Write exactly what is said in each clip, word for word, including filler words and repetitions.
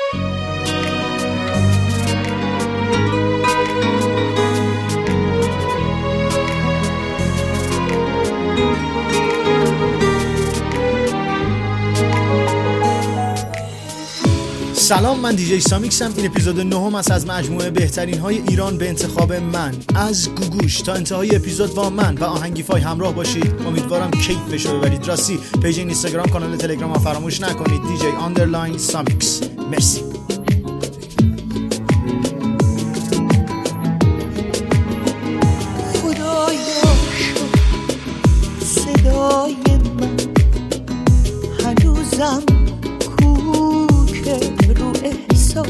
سلام، من دیجی سامیکسم. این اپیزود نهم است از مجموعه بهترین های ایران به انتخاب من از گوگوش. تا انتهای اپیزود با من و آهنگیفای همراه باشید. امیدوارم کیف بشه ببرید. راستی پیج اینستاگرام، کانال تلگرام ها فراموش نکنید. دیجی آندرلاین سامیکس. مرسی. خدایا شد صدای من هنوزم رو احساس.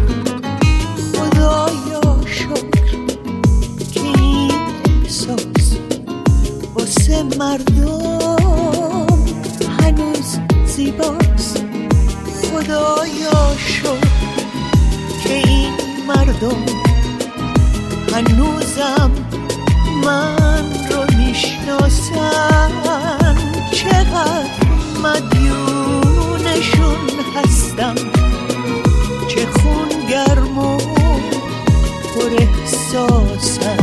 خدایا شکر که این احساس واسه مردم هنوز زیباست. خدایا شکر که این مردم هنوزم من رو میشناسن. چقدر مدیونشون هستم، چه خون گرم و پر احساسم.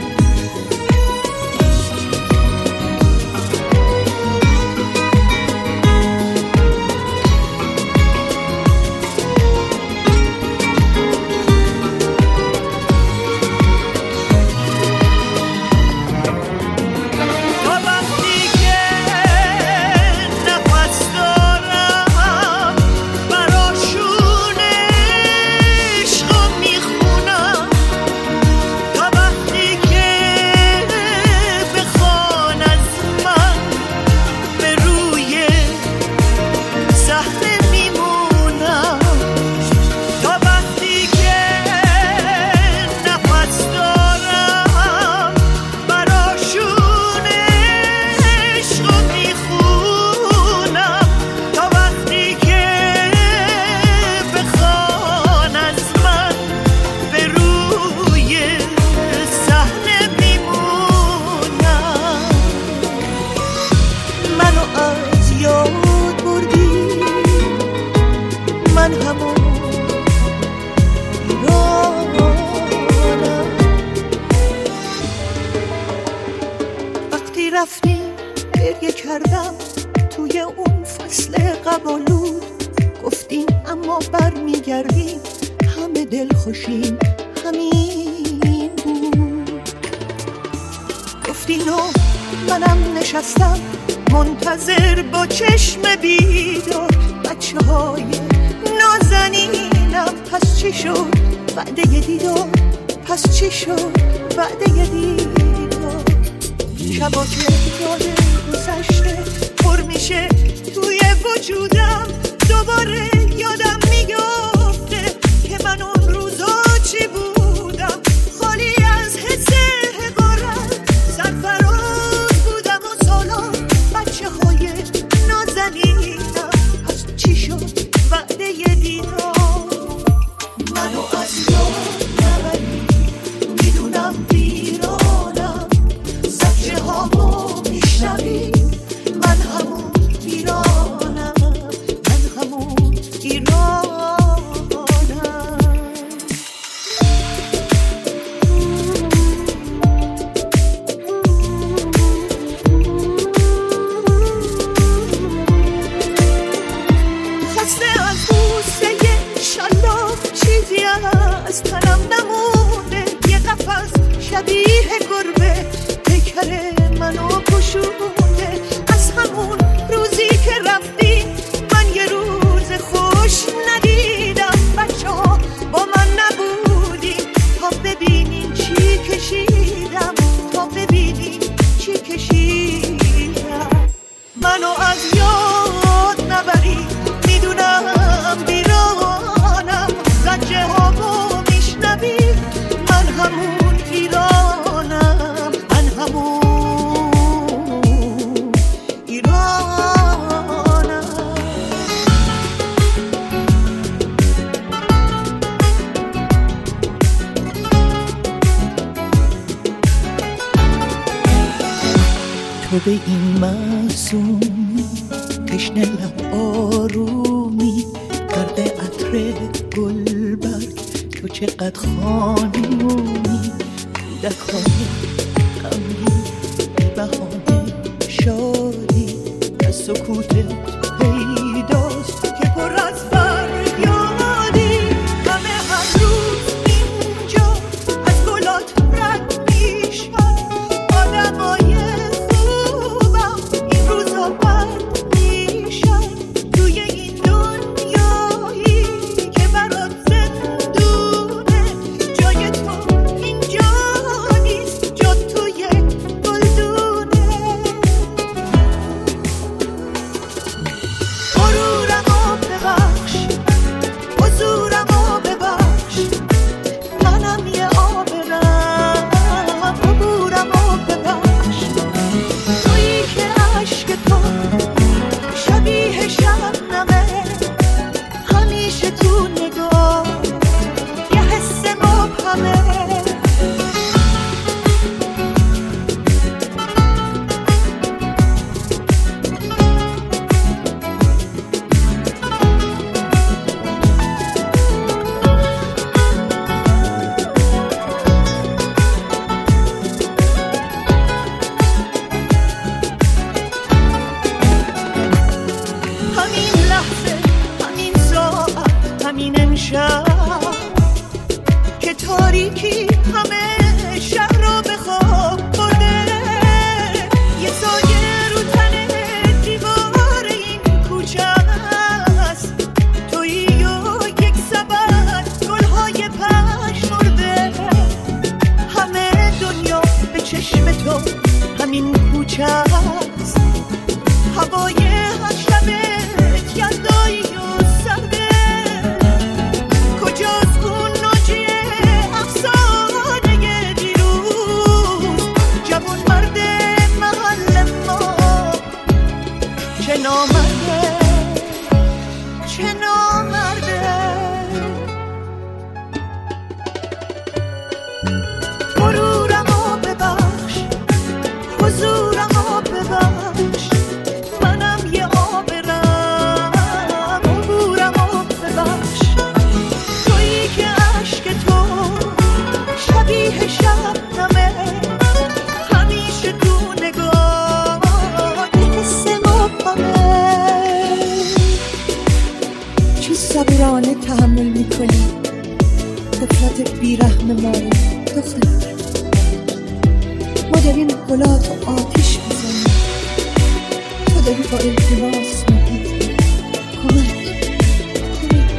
رفتیم گریه کردم توی اون فصل قبالود. گفتیم اما بر میگردیم، همه دل خوشیم همین بود. گفتین و منم نشستم منتظر با چشم بیدار. بچه های نازنینم پس چی شد بعد یه دیدار؟ پس چی شد بعد یه دیدار؟ شبا که یاد گذشته پر میشه توی وجودم، دوباره یادم میگفته که من اون روزا چی بودم. خالی از حس حقارت، سرفراز بودم و سالان. بچه های نازنینم پس چی شد بعد یه دیدار؟ منو از یاد نبری، میدونم بیرانم. زجه هامو میشنوی، من همون ایرانم، من همون ایرانم. خسته از بوسه شلاق، چیزی از تنم نمونده. یه قفس شبیه گربه پیکر منو پشونده. از همون روزی که رفتی من یه روز خوش ندیدم. بچه ها با من نبودی تا ببینین چی کشیدم، تا ببینین چی کشیدم. منو از یاد نبری، میدونم بیرانم. زجه هامو میشنوی، من همون ایرانم، من همون ایرانم. تو به این معصومی تشنه لب آرومی، غرق عطر چقدر خانمونی کودک‌های غمگین بی بهانه شادی از سکوتت پیداست که پر از فریادی همه هر روز اینجا از گلات رد میشن آدمای خوبم این روزا بد میشن توی این دنیایی که برات زندونه جای تو اینجا نیست جا توی گلدونه غرورمو ببخش حضورمو ببخش منم یه آبرم عبورمو ببخش تویی که عشق تو شبیه شبنمه همیشه تو نگاه یه حس مبهمه همین لحظه همین ساعت همین امشب که تاریکی همه شهر رو به خواب برده یه سایه رو تن دیوار این کوچه است تویی و یک سبد گلهای پژمرده همه دنیا به چشم تو همین کوچه است هوای هر شبت یلدایی و سرده کجاست اون ناجی افسانه دیروز جوان مرد محل ما چه نامرده چه نامرده غرورمو ببخش حضورمو ببخش منم یه آبرم عبورمو ببخش تویی که عشق تو شبیه شبنمه همیشه تو نگاه یه حس مبهمه چه صبورانه تحمل میکنی طفلت بیرحم ما رو دختر ما داریم گلات و آتیش میزنیم تو داری با التماس میگی کمک کمک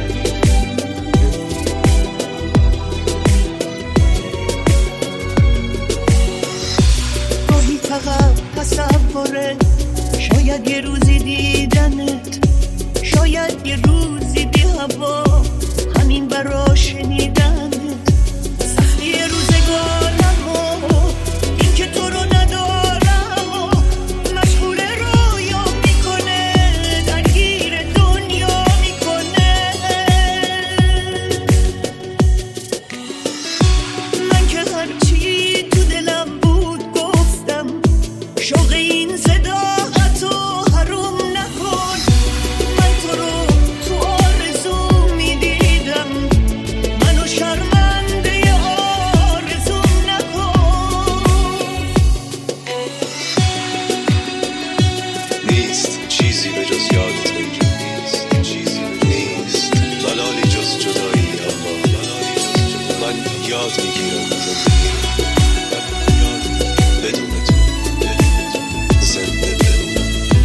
گاهی فقط تصوره شاید یه روزی دیدنت شاید یه روزی بی هوا همین برا شنیدنت سختی روزگارم و این که تو رو ندارم و مشغول رویا میکنه درگیر دنیا میکنه من که هرچی تو دلم بود گفتم شوق این صداقتو حروم نکن من تو رو تو آرزو میدیدم منو شرمنده آرزو نکن نیست چیزی به جز یادت نیست چیزی نیست ملالی جز جدایی اما من یاد میگیرم زندگی بدون تو زنده بمون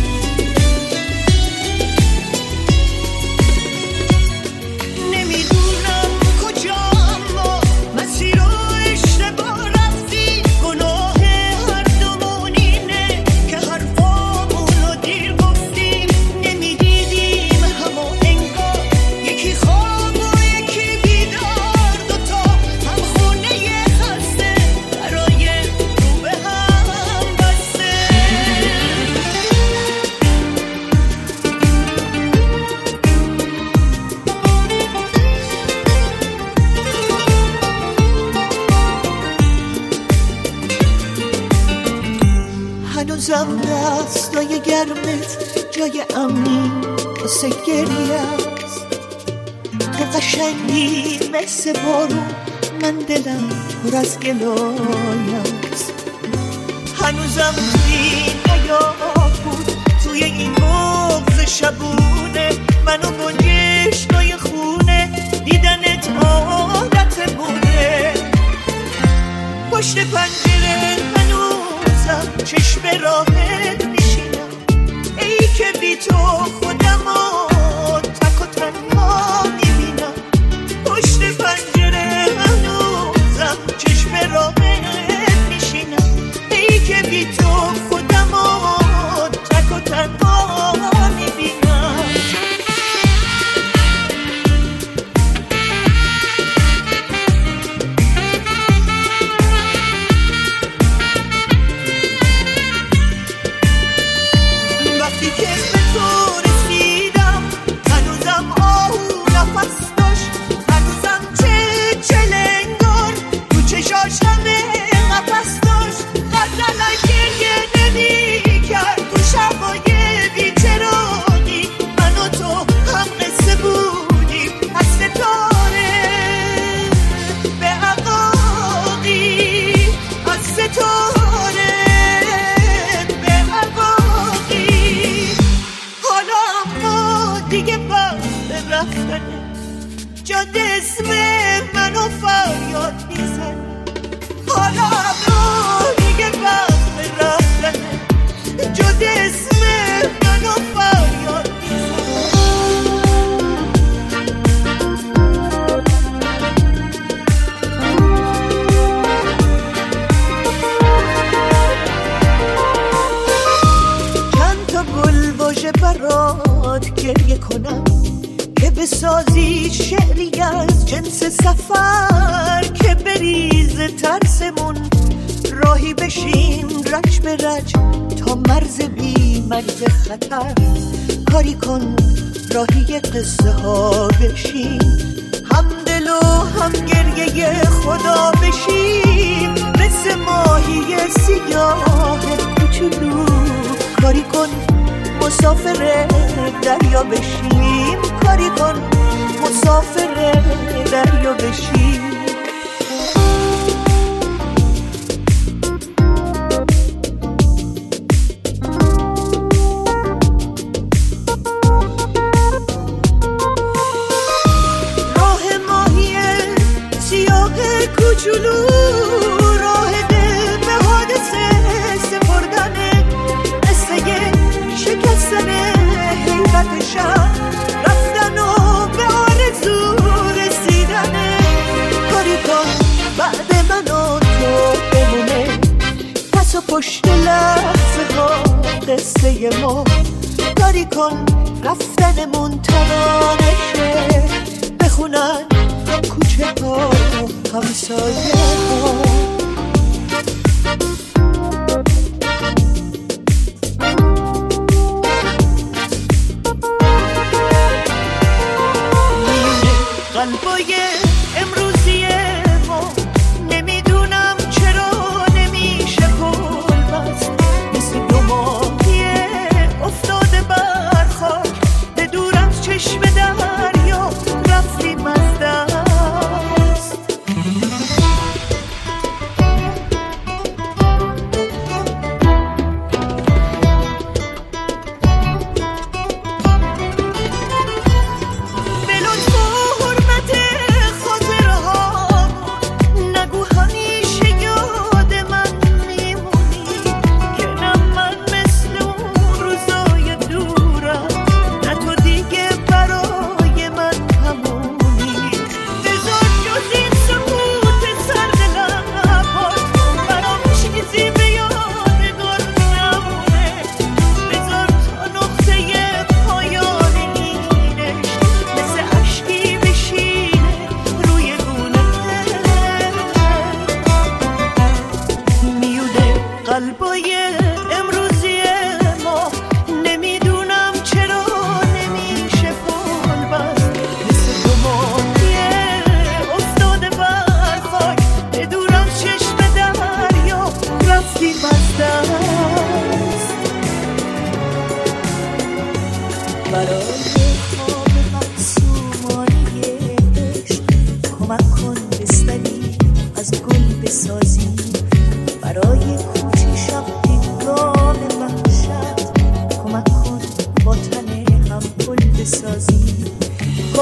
نمیدونم کجا اما مسیر رو اشتباه رفتی گناه هر دومون اینه که حرفامونو دیر گفتیم نمیدیدیم همو انگار یکی خواب و یکی بیدار دوتا هم خونه خسته برای رو به هم بسته هنوزم دستای گرمت جای امنی واسه گریه است تو قشنگ قشنگی مثل بارون، من دلم پر از گلایست. هنوزم این حیات بود توی این بغض شبونه، منو با جشنای خونه دیدنت عادتمونه. پشت پنجره هنوزم چشم راهت میشینم، ای که بی تو خودمو تک و تنها میبینم. پشت پنجره هنوزم چشم راهت میشینم، ای که بی تو خودمو تک و تنها میبینم. وقتی که به تو رسیدم هنوزم آهو نفس داشت، هنوزم چه چلنگار تو چشاش همه قفس داشت. غزلای گریه نمی کرد تو شبای بی‌چراغی، من و تو هم قصه بودیم از ستاره به عقاقی، از ستاره به عقاقی. حالا اما دیگه وقت رفتنه، جاده اسم منو فریاد میزنه. حالا اما دیگه وقت رفتنه، جاده اسم منو فریاد میزنه. چند تا گل واژه برات گریه کنم که بسازی شعری از جنس سفر، که بریز ترسمون راهی بشیم رج به رج تا مرز بی مرز خطر. کاری کن راهی قصه ها بشیم، هم دل و هم گریه خدا بشیم، مثل ماهی سیاه کوچولو. کاری کن مسافر دریا بشیم، کاری کن مسافر دریا بشیم. راه ماهی سیاه کوچولو، راه دل به حادثه سپردنه، قصه شکستن حیرت شب رفتن و به آرزو رسیدنه. کاری کن بعد من و تو بمونه، پس و پشت لحظه ها قصه ما. کاری کن رفتنمون ترانه شه، بخونن کوچه ها همسایه ها. قلبای امروزی ما نمیدونم چرا نمیشه پل بست، مثل دو ماهی افتاده بر خاک، به دور از چشم دریا رفتیم از دست. به لطف و حرمت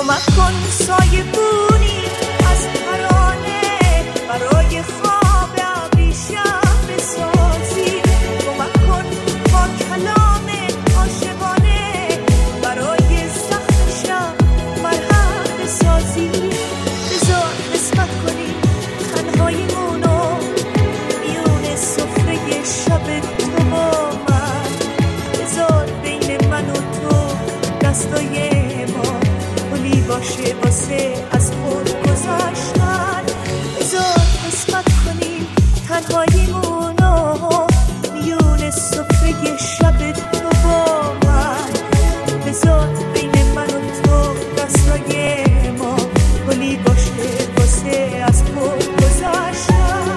کمک کن سایه بونی از ترانه برای خواب ابریشم بسازی. کمک کن با کلام عاشقانه برای زخم شب مرهم بسازی. بذار قسمت کنی تنهاییمونو میون سفره شب تو با من. بذار بین من و تو دستای ما پلی باشه واسه از خود گذشتن. بذار قسمت کنیم تنهاییمونو میون سفره شب تو با من. بذار بین من و تو دستای ما پلی باشه واسه از خود گذشتن.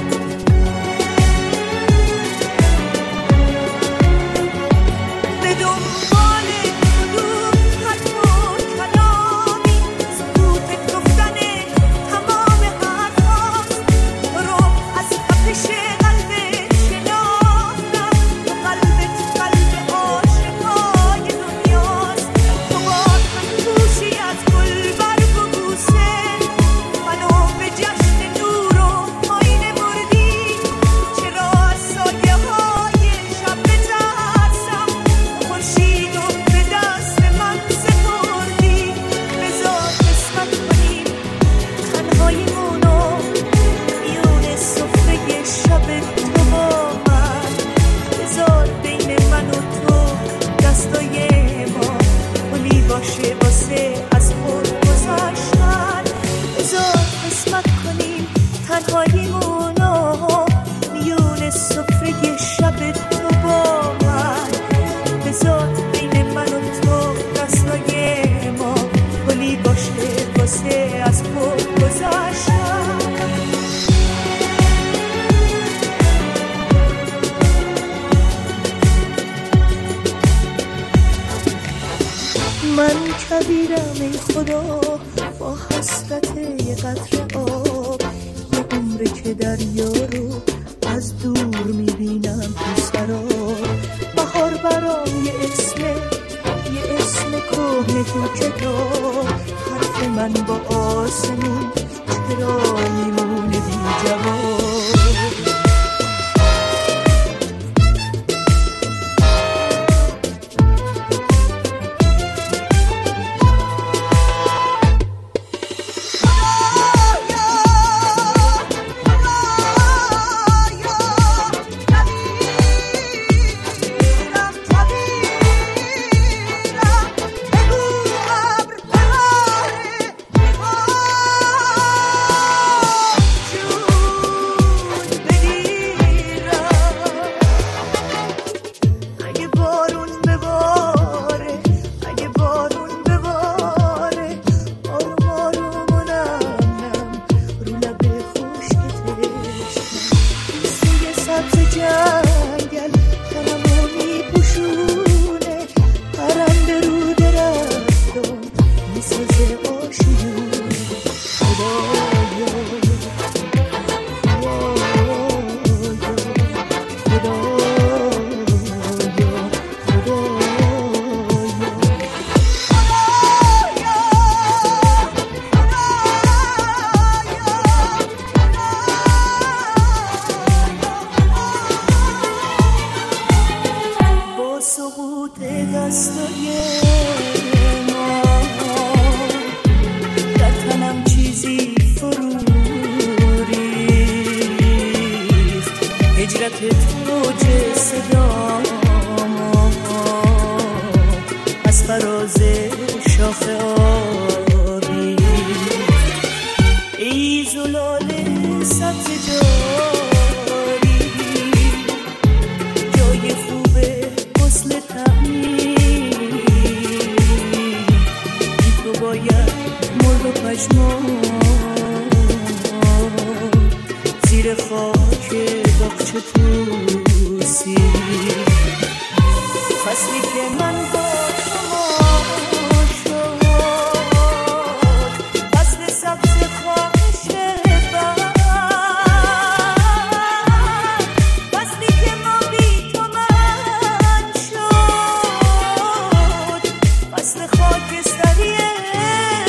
به دنبال کدوم حرف و کلامی سکوت گفتن تمام حرفاست. تو رو از تپش قلبت شناختم. تو قلبت قلب عاشقای دنیاست. تو با خطوشی از گل برگ و بوسه منو به جشن نور و آینه بردی. چرا از سایه های شب بترسم خورشید و به دست من سپردی. بذار قسمت کنیم تنهاییمونو میون سفره شب تو با من. بذار بین من و تو دستای ما پلی باشه واسه از خود گذشتن. بذار قسمت کنیم تنهاییمونو میون سفره شب تو با من. بذار بین من و تو دستای ما پلی باشه واسه از خود گذشتن. من کبیرم ای خدا با حسرت یه قطره آب. یه عمره که دریا رو از دور میبینم تو سراب. بهار برام یه اسمه یه اسم کهنه تو کتاب. حرف من با آسمون چرا میمونه بی جواب. زیر خاک باغچه توسی فصلی که من با شما شد فصل سبز خواهش بر فصلی که ما بی تو من شد فصل خاکستری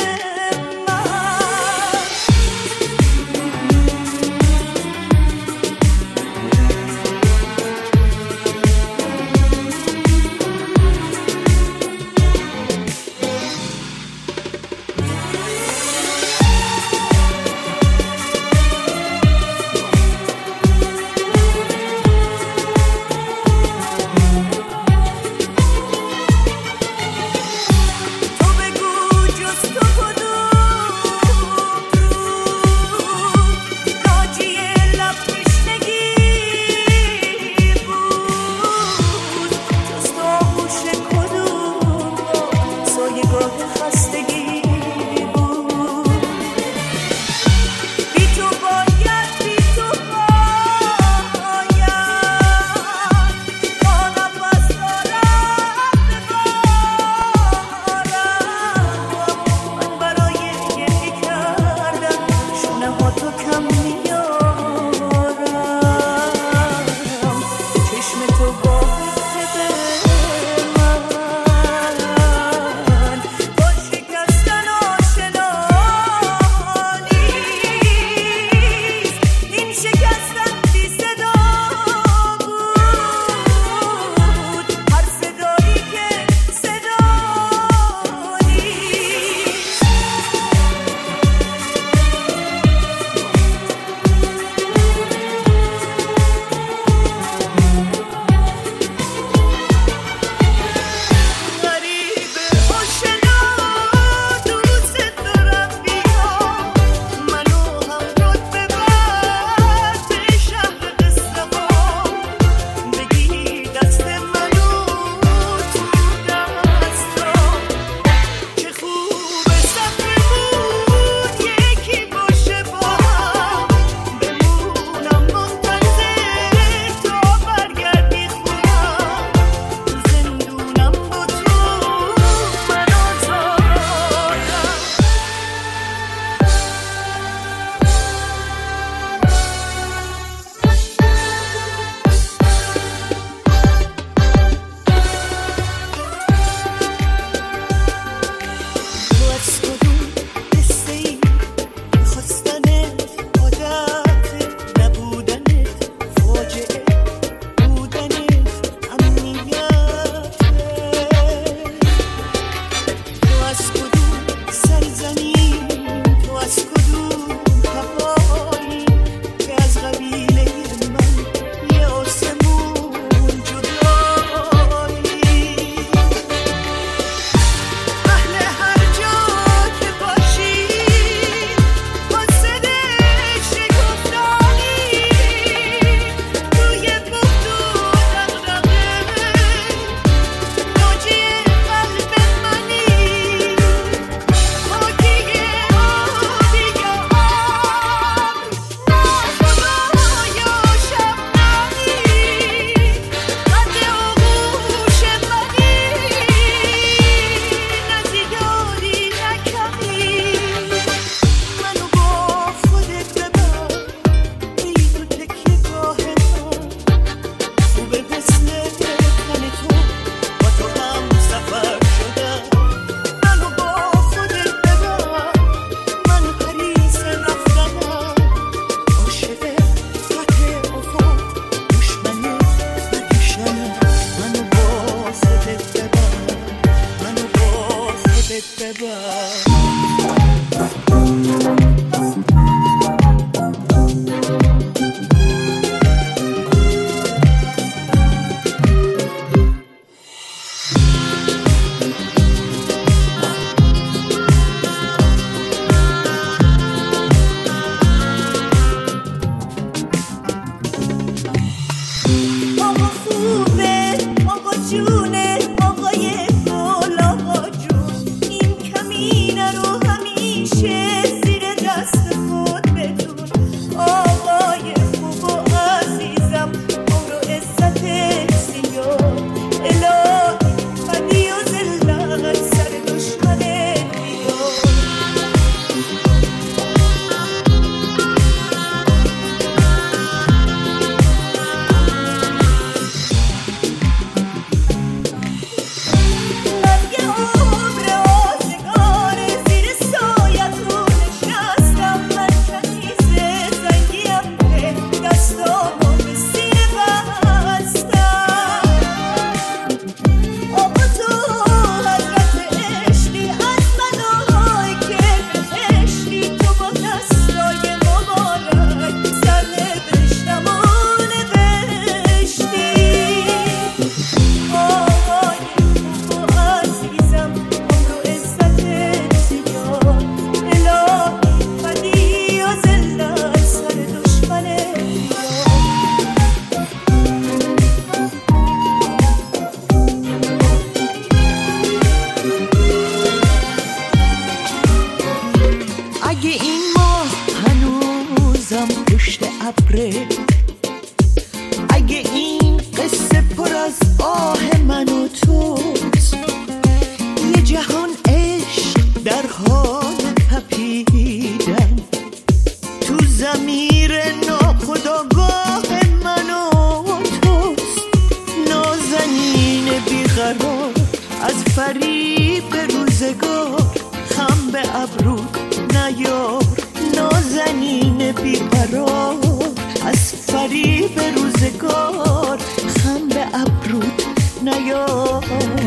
اگه این ماه هنوزم پشت ابره، اگه این قصه پر از آه من و توست، یه جهان عشق در حال تپیدن تو ضمیر ناخودآگاه من و توست. نازنین بیقرار از فریب روزگار، خم به ابرو نیار. نازنین بیقرار از فریب روزگار، خم به ابرو نیار.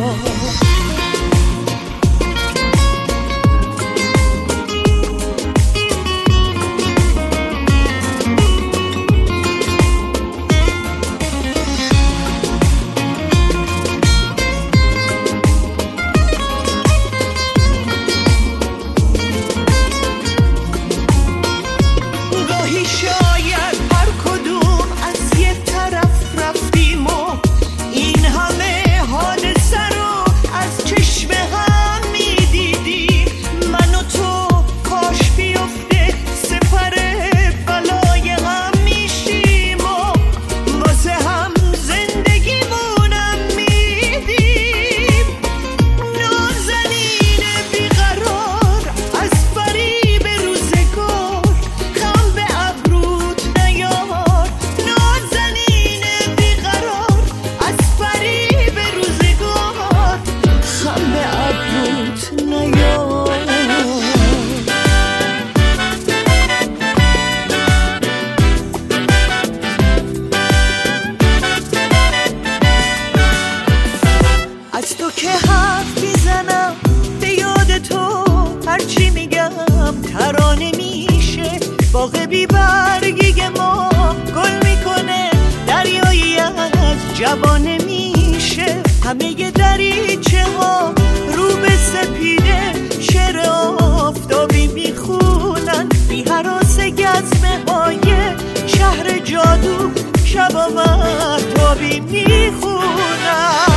جوانه میشه همه دریچه ها رو به سپیده، شعر آفتابی میخونن بی هراس گزمه های شهر جادو، شب مهتابی میخونن.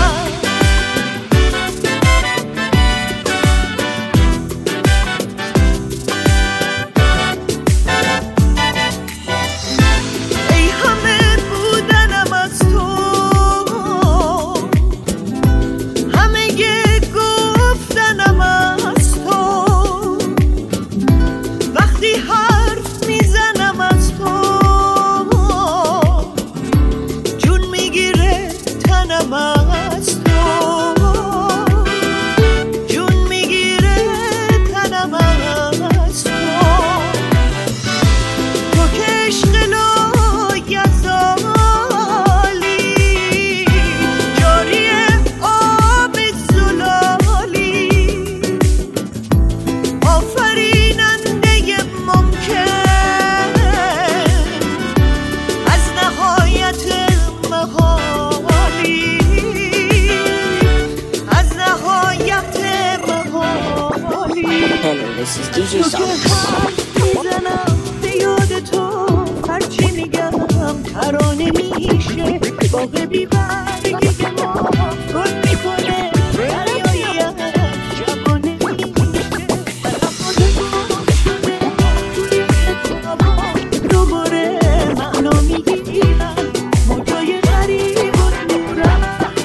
This is دی جی Sonic. میزنم به یاد تو، هرچی میگم ترانه میشه. باغ بی برگی که ما گل میکنه، دریایی از جوانه میشه. نفاده گم شده توی اتابا، دوباره معنا میگیرم موجای غریب و نورم،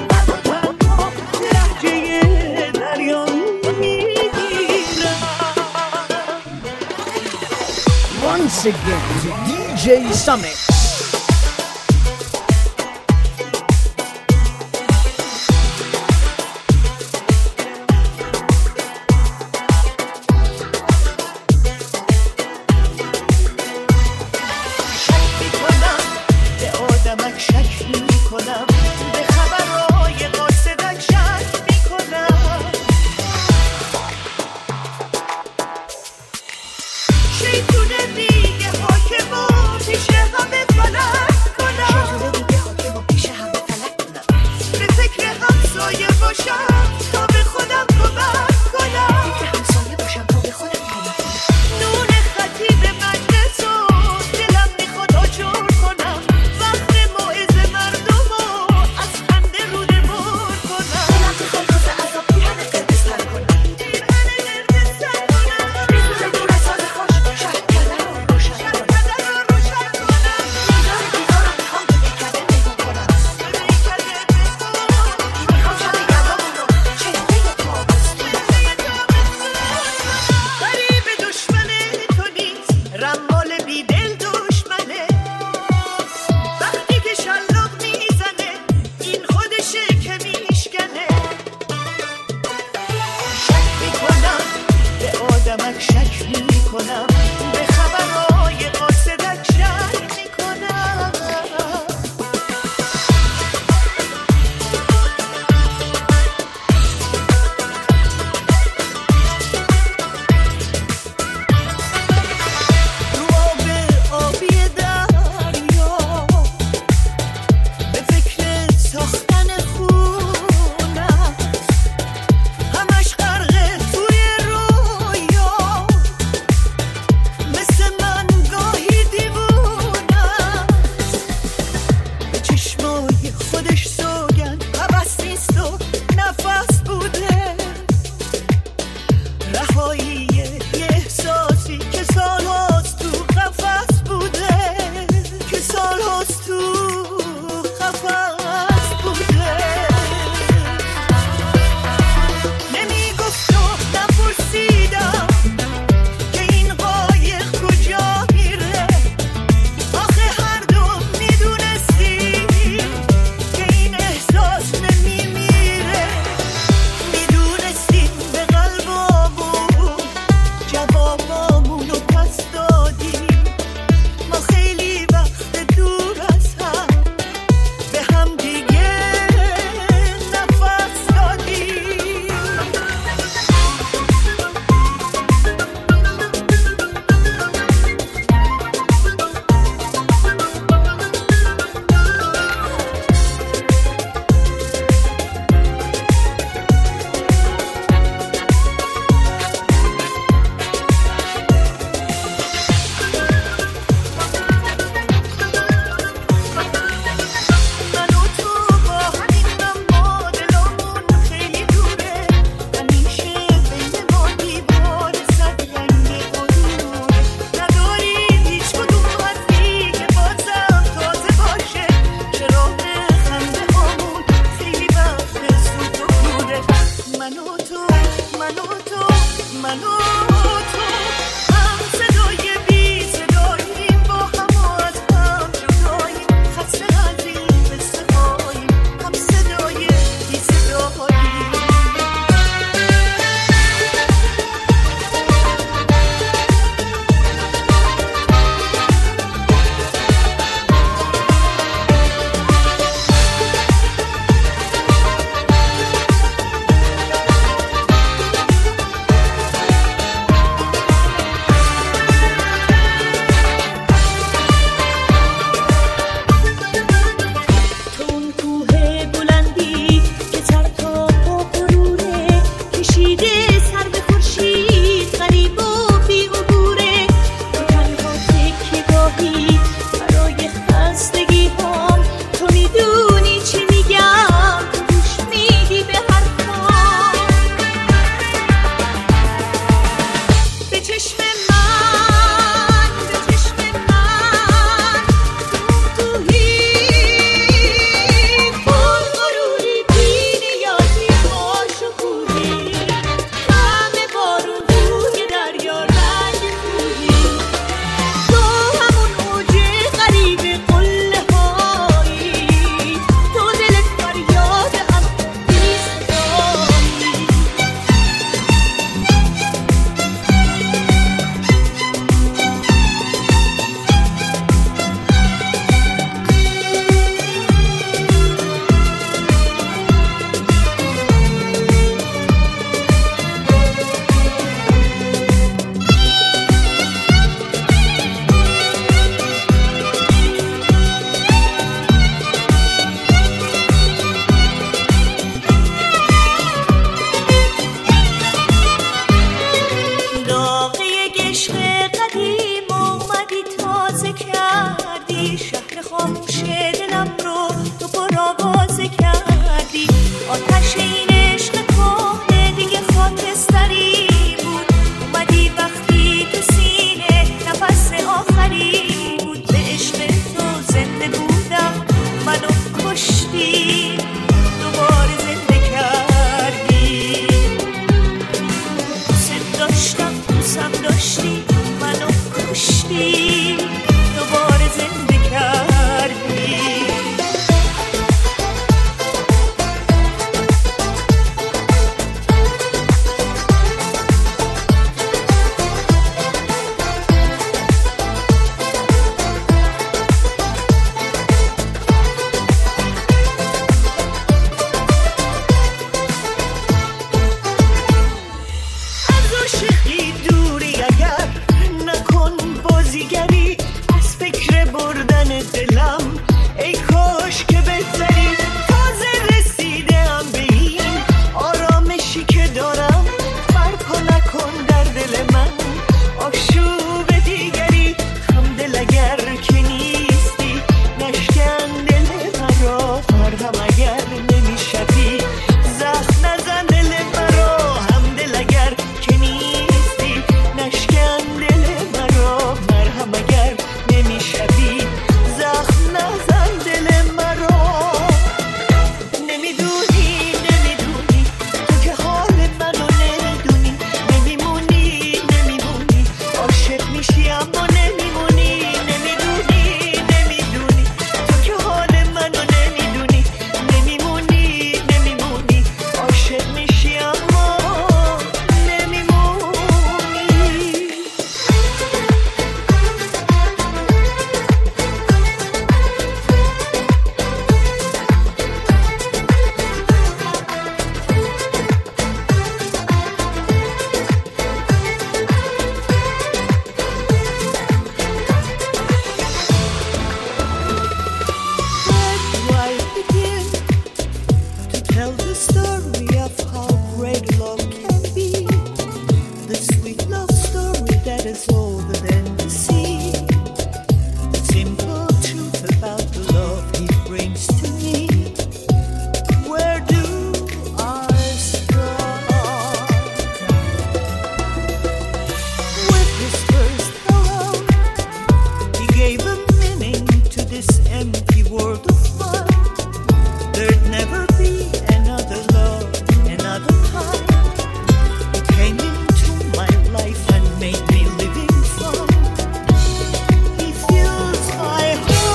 لحجه دریا میگیرم. Once again to دی جی Summit. شیطونه دیگه حاکم و پیش همه دعوامونو پس دادیم، ما خیلی وقت دور از هم به هم دیگه نفس دادیم. is older than the sea. The simple truth about the love he brings to me. Where do I start? With his first hello, he gave a meaning to this empty world of fun. There'd never be another love, another time. He came into my life and made me living fun. He fills my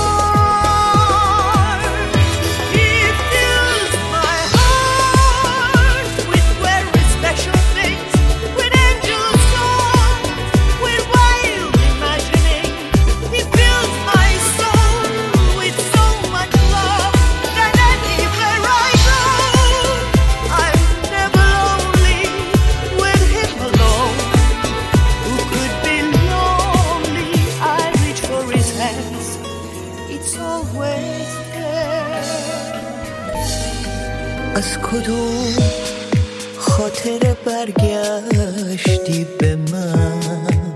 heart. He fills my heart with very special things, with angel songs, with wild imagining. He fills my soul with so much love that anywhere I go, I'm never lonely with him alone. Who could be lonely? I reach for his hands, it's always there. از کدوم خاطر برگشتی به من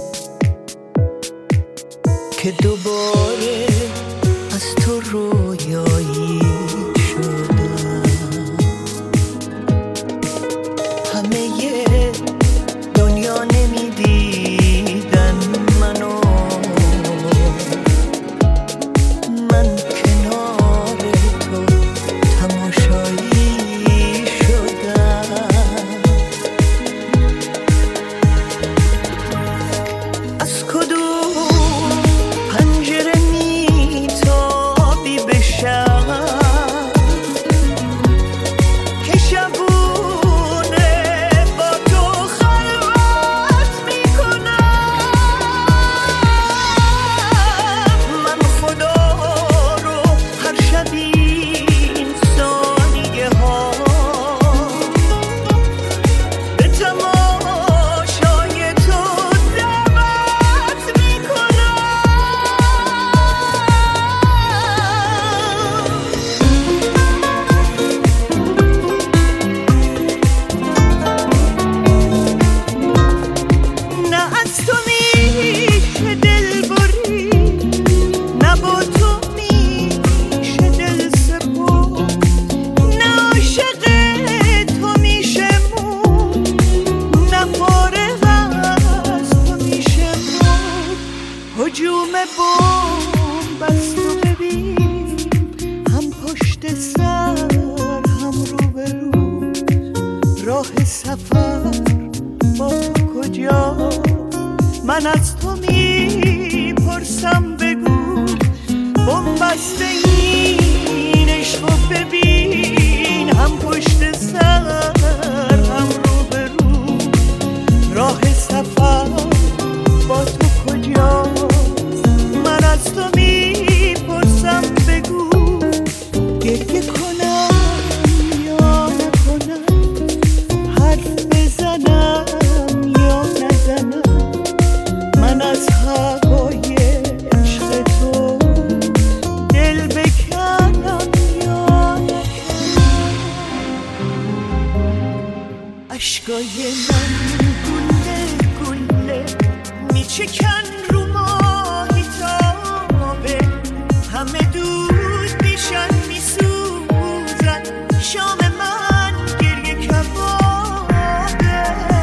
که دوباره از تو رویایی شدم. همه دنیا نمیدیدن منو، من کنار تو تماشایی شدم. از کدوم پنجره میتابی به شب که شبونه با تو خلوت میکنم. من خدا رو هر شبی این ثانیه ها به تماشای تو دعوت میکنم. نه از تو میشه دل بری، نه با تو میشه دل سپرد، نه عاشق تو میشه مون، نه فارغ از تو میشه مرد. هجوم بمب از تو ببین، هم پشت سر هم رو به رو. راه سفر با تو کجاست؟ من از تو میپرسم بگو. بنبست این عشقو ببین، هم پشت سر هم رو به رو. راه سفر با تو کجاست؟ من از تو میپرسم بگو. گریه کنم یا نکنم، حرف بزنم یا نزنم، من از هوای عشق تو دل بکنم یا نکنم. اشکای من گله گله میچکن رو ماهتابه، همه دود میشن میسوزن، شام من گریه کبابه.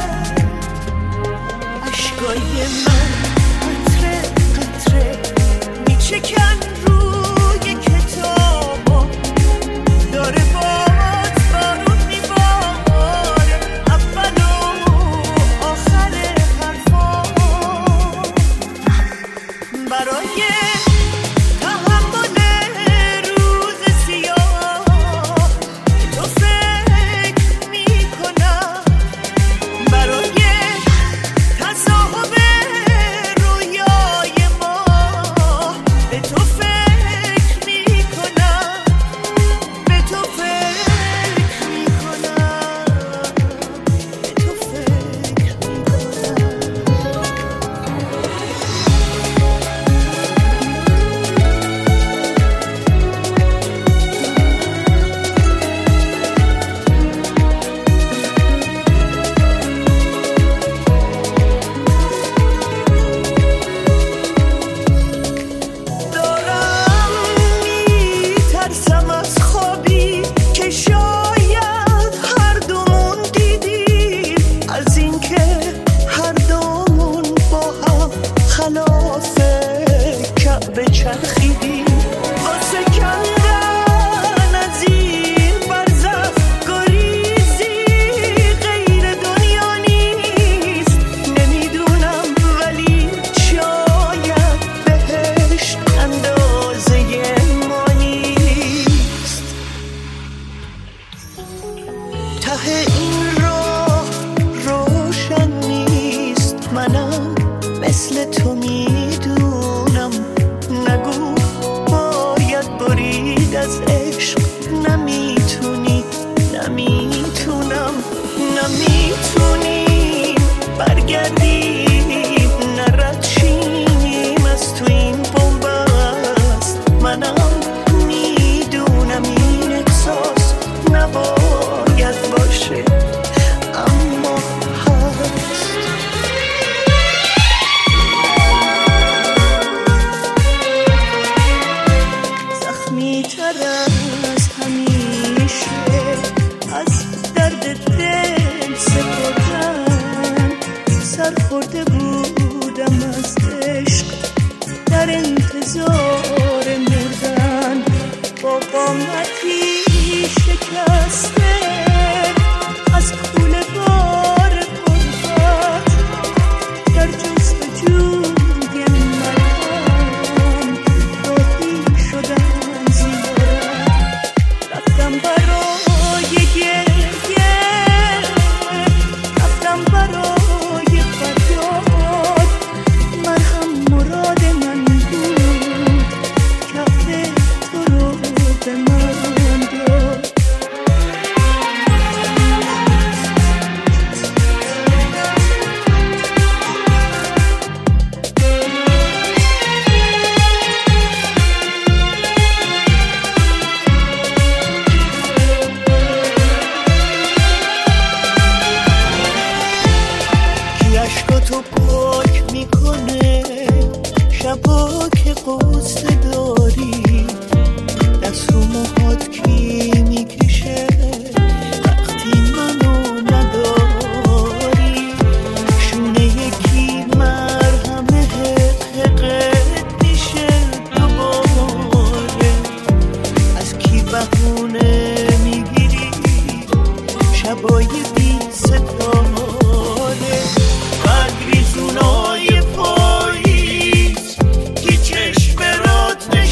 اشکای من قطره قطره میچکن روی کتابا، داره باز بارون میباره اول و آخر حرفا. برای تحمل روز سیاه تو فکر میکنم، برای تصاحب مثل تو میدونم، نگو باید برید از عشق، نمیتونی نمیتونم نمیتونیم برگردیم، نرد شیم از تو این بنبست. منم میدونم این احساس نباید باشه اما هست. زخمی تر از همیشه از درد دل سپردن، سر خورده بودم از عشق در انتظار مردن، با قامتی شکسته از کوله بار غربت، در جستجوی مرهم راهی شدم زیارت. رفتم برای گریه، رفتم برای فریاد، مرهم مراد من بود، کف تو رو به من داد. کی عشقاتو پاک میکنه شبا که قصه داری، دست رو موهات کی میکشه وقتی منو نداری، شونه یکی مرهمه حقت میشه دوباره، از کی بهونه میگیری شبای بی ستاره، بگریزونای پاییز کی چشم رات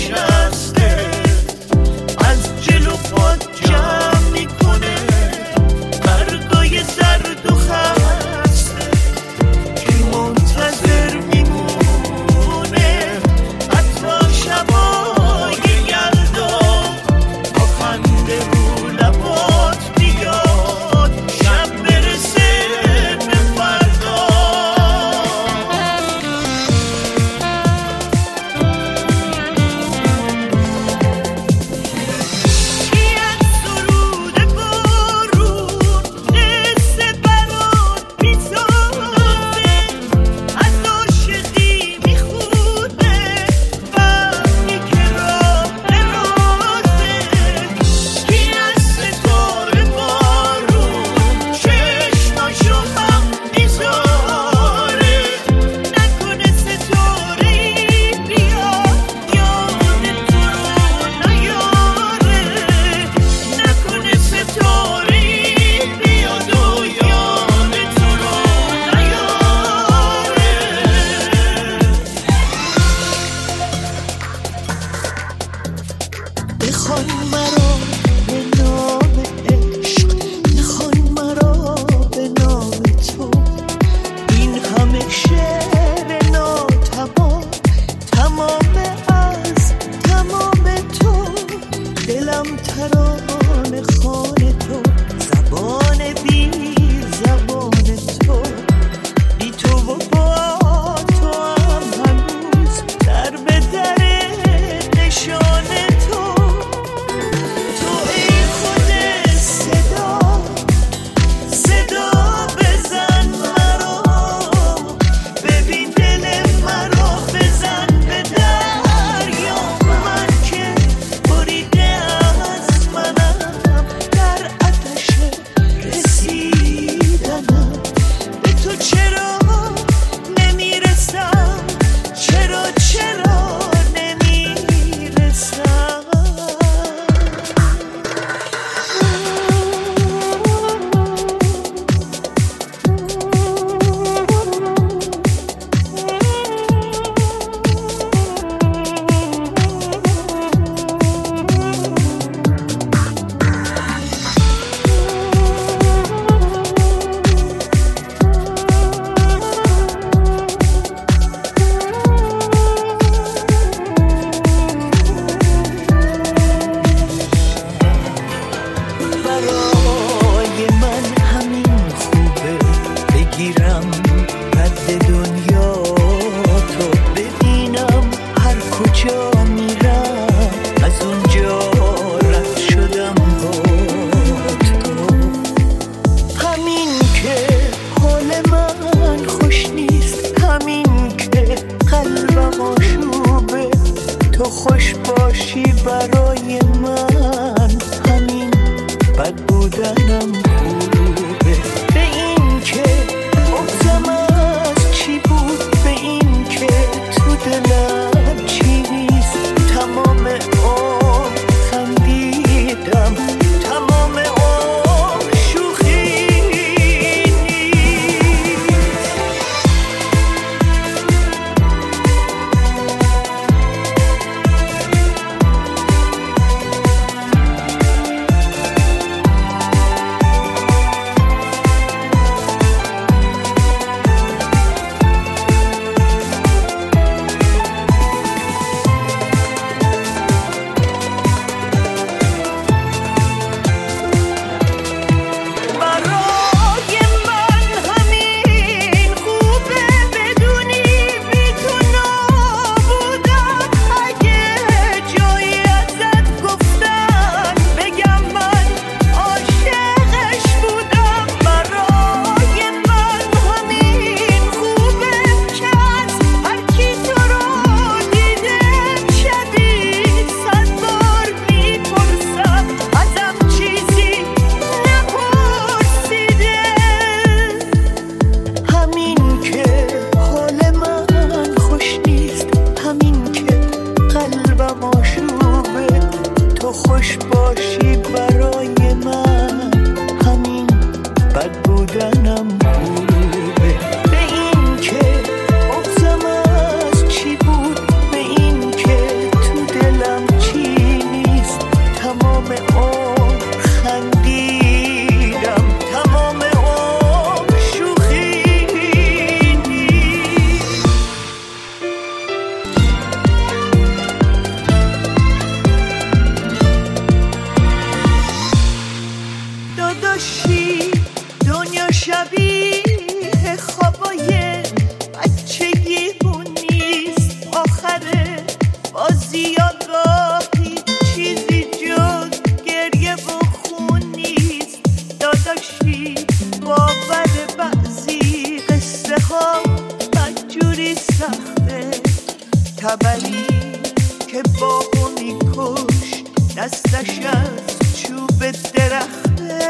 تبری که باغو میکش دستش از چوب درخته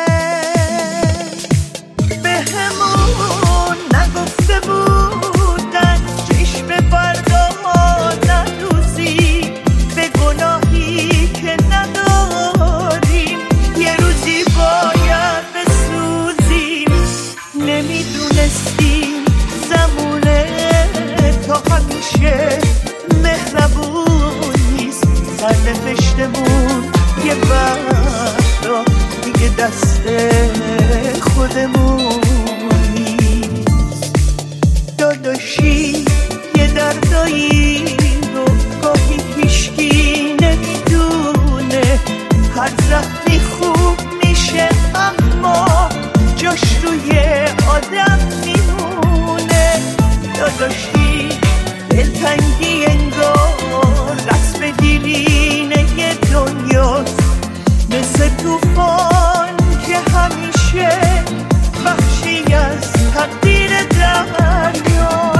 به همون نگفته بودن چشم فردا ندوزی به گناهی که نداریم یه روزی باید بسوزیم نمیدونستیم زمونه تا همیشه مهربون نیست سرنوشتمون یه وقتا دیگه دست خودمون نیست داداشی یه دردایی رو گاهی هیشکی نمیدونه هر زخمی خوب میشه اما جاش روی آدم میمونه داداشی دلتنگی انگار قصب دیرینه یه دنیاست مثل توفان که همیشه بخشی از تقدیر دریا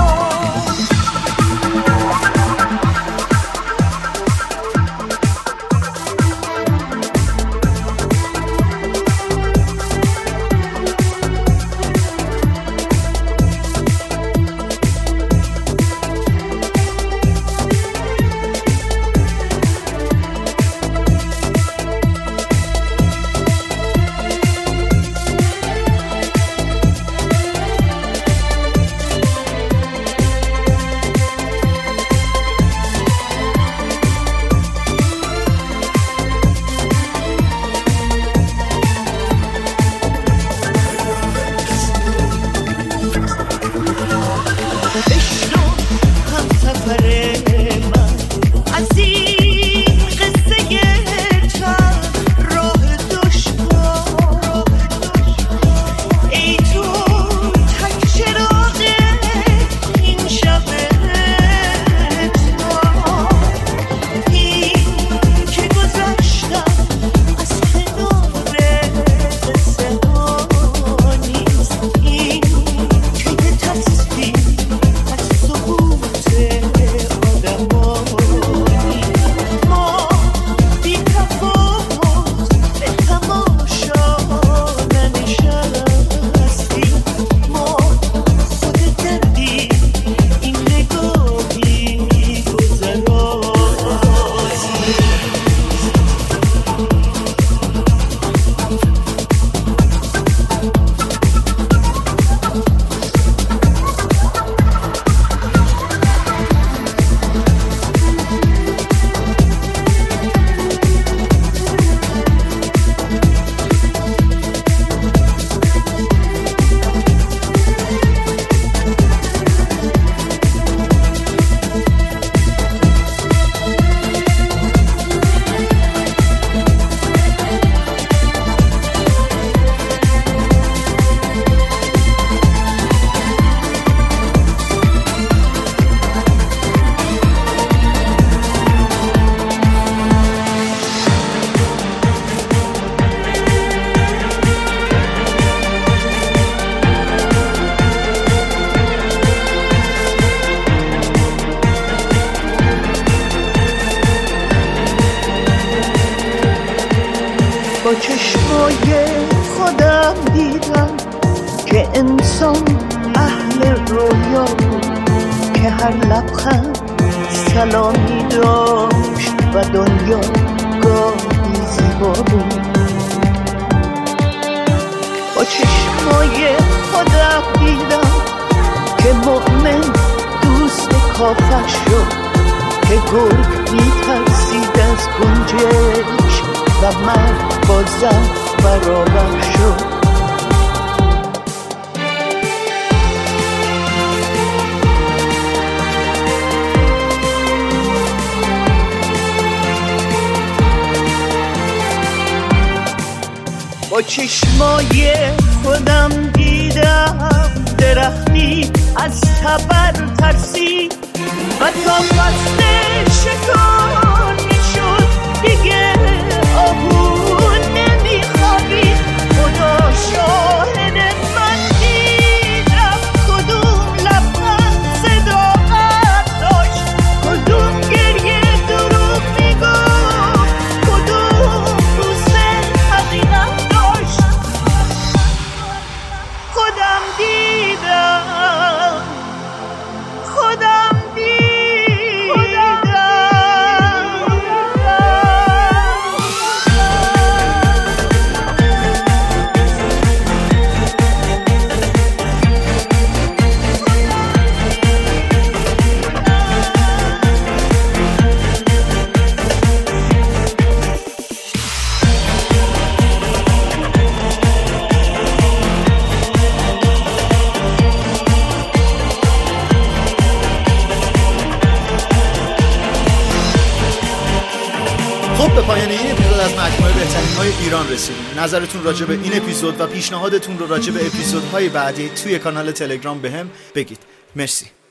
با چشمای خودم دیدم که انسان اهل رویا بود که هر لبخند سلامی داشت و دنیا گاهی زیبا بود. با چشمای خودم دیدم که مؤمن دوست کافر شد که گرگ میترسید از گنجش و من بازم برابر شد. با چشمای خودم دیدم درختی از تبر ترسید و تا فصل شکار میشد دیگه آهون نمیخوابید. خدا شاهد من دیدم کدوم لبخند صداقت داشت، از مجموعه بهترین های ایران رسیدیم. نظرتون راجع به این اپیزود و پیشنهادتون رو راجع به اپیزودهای بعدی توی کانال تلگرام بهم بگید. مرسی.